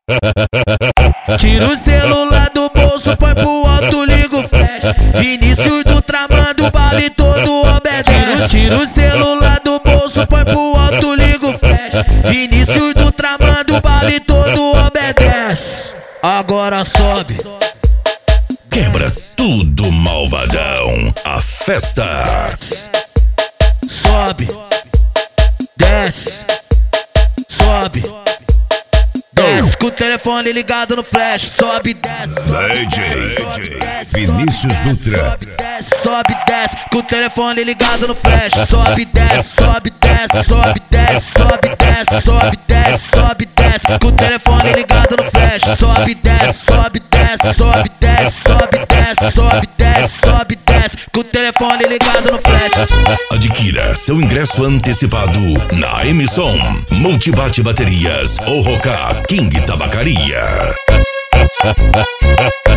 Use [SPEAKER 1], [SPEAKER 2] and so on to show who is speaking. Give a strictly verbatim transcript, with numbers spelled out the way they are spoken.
[SPEAKER 1] Tira o celular do bolso, põe pro alto, liga o flash. Vinícius do tramando, baile todo obedece. Tira o celular do bolso, põe pro alto, liga o flash. Vinícius do tramando, baile todo obedece. Agora sobe.
[SPEAKER 2] Quebra tudo, malvadão. A festa.
[SPEAKER 1] Sobe. Desce. Sobe. Desce com o telefone ligado no flash. Sobe, desce.
[SPEAKER 2] D J Vinícius Dutra.
[SPEAKER 1] Sobe, desce, sobe, desce com o telefone ligado no flash. Sobe, desce, sobe, desce, sobe, desce, sobe, desce, sobe, desce, sobe, desce com o telefone ligado no flash. Sobe, desce, sobe, desce, sobe, desce, sobe, desce, sobe, desce, sobe, desce com o telefone ligado no flash.
[SPEAKER 2] Adquira seu ingresso antecipado na Emisson, Multibate Baterias ou Roca King Tabacaria.